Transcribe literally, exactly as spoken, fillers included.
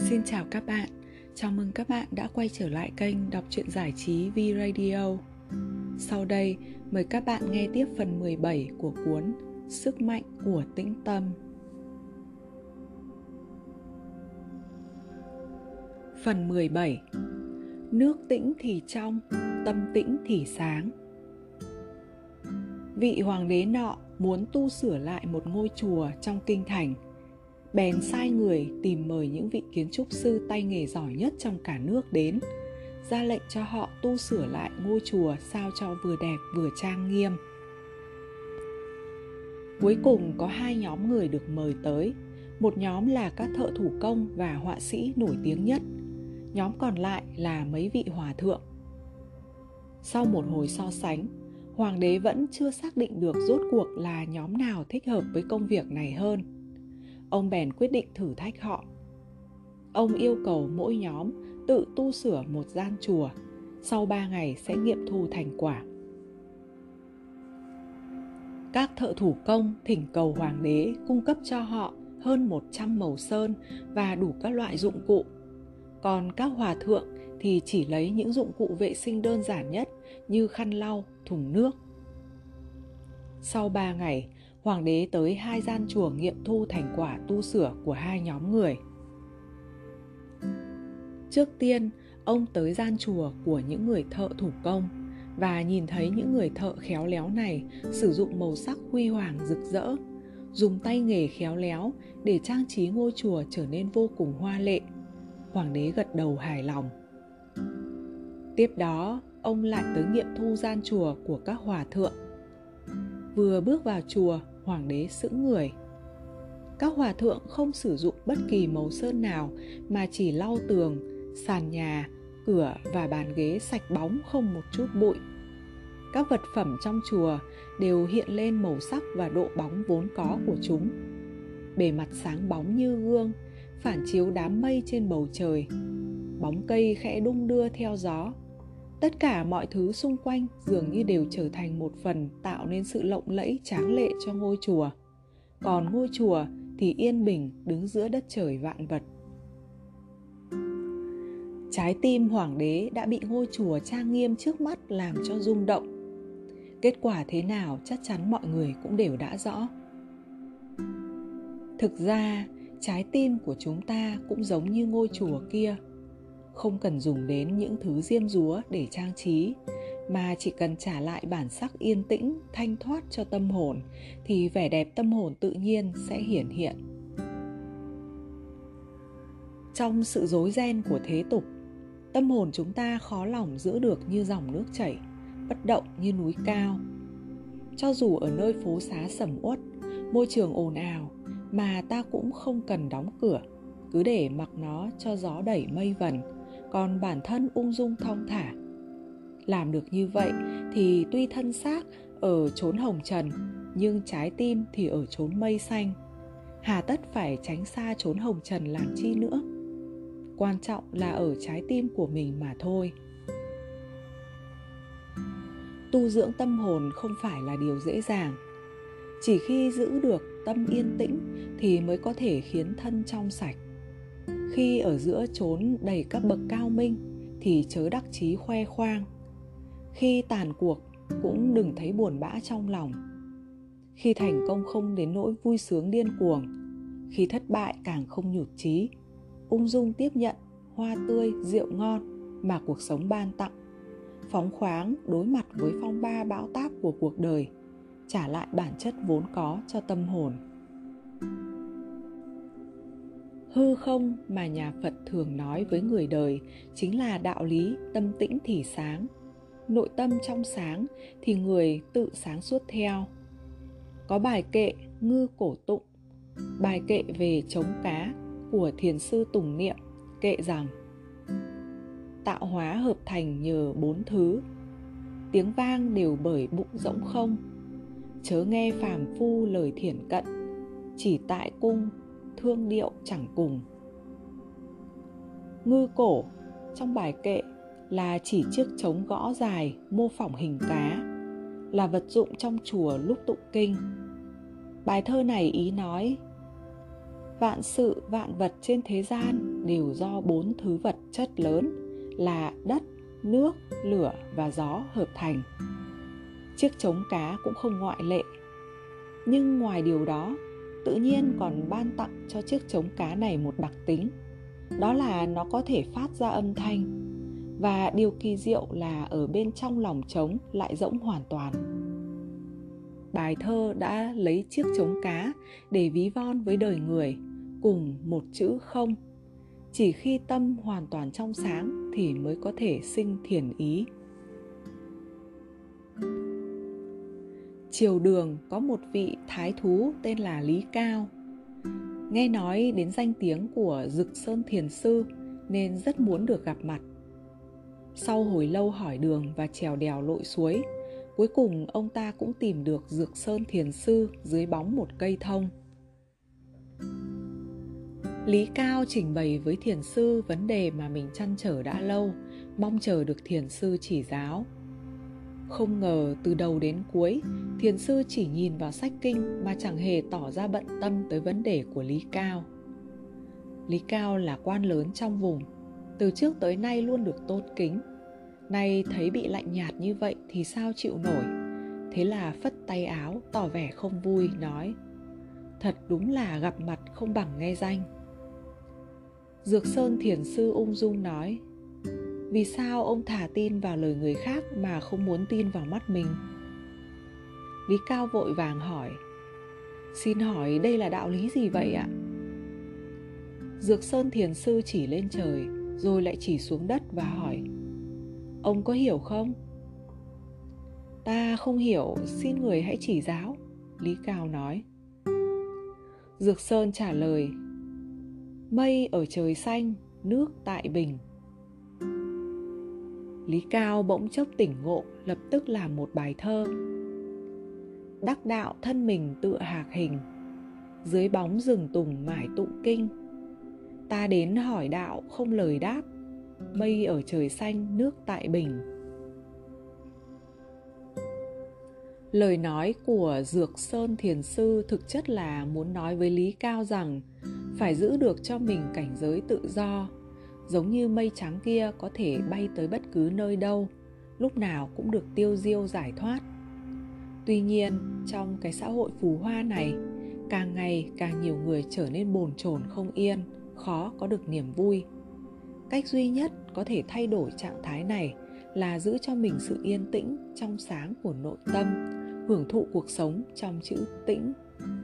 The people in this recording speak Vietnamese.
Xin chào các bạn, chào mừng các bạn đã quay trở lại kênh đọc truyện giải trí V-Radio. Sau đây, mời các bạn nghe tiếp phần mười bảy của cuốn Sức mạnh của tĩnh tâm. Phần mười bảy. Nước tĩnh thì trong, tâm tĩnh thì sáng. Vị hoàng đế nọ muốn tu sửa lại một ngôi chùa trong kinh thành, bèn sai người tìm mời những vị kiến trúc sư tay nghề giỏi nhất trong cả nước đến, ra lệnh cho họ tu sửa lại ngôi chùa sao cho vừa đẹp vừa trang nghiêm. Cuối cùng có hai nhóm người được mời tới. Một nhóm là các thợ thủ công và họa sĩ nổi tiếng nhất, nhóm còn lại là mấy vị hòa thượng. Sau một hồi so sánh, hoàng đế vẫn chưa xác định được rốt cuộc là nhóm nào thích hợp với công việc này hơn. Ông bèn quyết định thử thách họ. Ông yêu cầu mỗi nhóm tự tu sửa một gian chùa, sau ba ngày sẽ nghiệm thu thành quả. Các thợ thủ công thỉnh cầu hoàng đế cung cấp cho họ hơn một trăm màu sơn và đủ các loại dụng cụ. Còn các hòa thượng thì chỉ lấy những dụng cụ vệ sinh đơn giản nhất như khăn lau, thùng nước. Sau ba ngày, hoàng đế tới hai gian chùa nghiệm thu thành quả tu sửa của hai nhóm người. Trước tiên, ông tới gian chùa của những người thợ thủ công và nhìn thấy những người thợ khéo léo này sử dụng màu sắc huy hoàng rực rỡ, dùng tay nghề khéo léo để trang trí ngôi chùa trở nên vô cùng hoa lệ. Hoàng đế gật đầu hài lòng. Tiếp đó, ông lại tới nghiệm thu gian chùa của các hòa thượng. Vừa bước vào chùa, hoàng đế sững người. Các hòa thượng không sử dụng bất kỳ màu sơn nào mà chỉ lau tường, sàn nhà, cửa và bàn ghế sạch bóng không một chút bụi. Các vật phẩm trong chùa đều hiện lên màu sắc và độ bóng vốn có của chúng. Bề mặt sáng bóng như gương, phản chiếu đám mây trên bầu trời. Bóng cây khẽ đung đưa theo gió. Tất cả mọi thứ xung quanh dường như đều trở thành một phần tạo nên sự lộng lẫy tráng lệ cho ngôi chùa. Còn ngôi chùa thì yên bình đứng giữa đất trời vạn vật. Trái tim hoàng đế đã bị ngôi chùa trang nghiêm trước mắt làm cho rung động. Kết quả thế nào chắc chắn mọi người cũng đều đã rõ. Thực ra, trái tim của chúng ta cũng giống như ngôi chùa kia. Không cần dùng đến những thứ diêm dúa để trang trí, mà chỉ cần trả lại bản sắc yên tĩnh, thanh thoát cho tâm hồn, thì vẻ đẹp tâm hồn tự nhiên sẽ hiển hiện. Trong sự rối ren của thế tục, tâm hồn chúng ta khó lòng giữ được như dòng nước chảy, bất động như núi cao. Cho dù ở nơi phố xá sầm uất, môi trường ồn ào, mà ta cũng không cần đóng cửa, cứ để mặc nó cho gió đẩy mây vần, còn bản thân ung dung thong thả. Làm được như vậy thì tuy thân xác ở chốn hồng trần, nhưng trái tim thì ở chốn mây xanh. Hà tất phải tránh xa chốn hồng trần làm chi nữa. Quan trọng là ở trái tim của mình mà thôi. Tu dưỡng tâm hồn không phải là điều dễ dàng. Chỉ khi giữ được tâm yên tĩnh thì mới có thể khiến thân trong sạch. Khi ở giữa chốn đầy các bậc cao minh thì chớ đắc chí khoe khoang. Khi tàn cuộc cũng đừng thấy buồn bã trong lòng. Khi thành công không đến nỗi vui sướng điên cuồng. Khi thất bại càng không nhụt chí. Ung dung tiếp nhận hoa tươi, rượu ngon mà cuộc sống ban tặng. Phóng khoáng đối mặt với phong ba bão táp của cuộc đời, trả lại bản chất vốn có cho tâm hồn. Hư không mà nhà Phật thường nói với người đời chính là đạo lý tâm tĩnh thì sáng. Nội tâm trong sáng thì người tự sáng suốt theo. Có bài kệ Ngư Cổ Tụng, bài kệ về trống cá của thiền sư Tùng Niệm kệ rằng: tạo hóa hợp thành nhờ bốn thứ, tiếng vang đều bởi bụng rỗng không. Chớ nghe phàm phu lời thiển cận, chỉ tại cung thương điệu chẳng cùng. Ngư cổ trong bài kệ là chỉ chiếc trống gõ dài mô phỏng hình cá, là vật dụng trong chùa lúc tụng kinh. Bài thơ này ý nói: vạn sự vạn vật trên thế gian đều do bốn thứ vật chất lớn là đất, nước, lửa và gió hợp thành. Chiếc trống cá cũng không ngoại lệ. Nhưng ngoài điều đó, tự nhiên còn ban tặng cho chiếc trống cá này một đặc tính. Đó là nó có thể phát ra âm thanh. Và điều kỳ diệu là ở bên trong lòng trống lại rỗng hoàn toàn. Bài thơ đã lấy chiếc trống cá để ví von với đời người, cùng một chữ không. Chỉ khi tâm hoàn toàn trong sáng thì mới có thể sinh thiền ý. Triều Đường có một vị thái thú tên là Lý Cao. Nghe nói đến danh tiếng của Dực Sơn Thiền Sư nên rất muốn được gặp mặt. Sau hồi lâu hỏi đường và trèo đèo lội suối, cuối cùng ông ta cũng tìm được Dực Sơn Thiền Sư dưới bóng một cây thông. Lý Cao trình bày với Thiền Sư vấn đề mà mình trăn trở đã lâu, mong chờ được Thiền Sư chỉ giáo. Không ngờ từ đầu đến cuối, Thiền Sư chỉ nhìn vào sách kinh mà chẳng hề tỏ ra bận tâm tới vấn đề của Lý Cao. Lý Cao là quan lớn trong vùng, từ trước tới nay luôn được tôn kính. Nay thấy bị lạnh nhạt như vậy thì sao chịu nổi. Thế là phất tay áo tỏ vẻ không vui, nói: thật đúng là gặp mặt không bằng nghe danh. Dược Sơn Thiền Sư ung dung nói: vì sao ông thà tin vào lời người khác mà không muốn tin vào mắt mình? Lý Cao vội vàng hỏi: xin hỏi đây là đạo lý gì vậy ạ? Dược Sơn Thiền Sư chỉ lên trời, rồi lại chỉ xuống đất và hỏi: ông có hiểu không? Ta không hiểu, xin người hãy chỉ giáo, Lý Cao nói. Dược Sơn trả lời: mây ở trời xanh, nước tại bình. Lý Cao bỗng chốc tỉnh ngộ, lập tức làm một bài thơ: đắc đạo thân mình tựa hạc hình, dưới bóng rừng tùng mải tụng kinh. Ta đến hỏi đạo không lời đáp, mây ở trời xanh, nước tại bình. Lời nói của Dược Sơn Thiền Sư thực chất là muốn nói với Lý Cao rằng phải giữ được cho mình cảnh giới tự do, giống như mây trắng kia có thể bay tới bất cứ nơi đâu, lúc nào cũng được tiêu diêu giải thoát. Tuy nhiên, trong cái xã hội phù hoa này, càng ngày càng nhiều người trở nên bồn chồn không yên, khó có được niềm vui. Cách duy nhất có thể thay đổi trạng thái này là giữ cho mình sự yên tĩnh, trong sáng của nội tâm, hưởng thụ cuộc sống trong chữ tĩnh.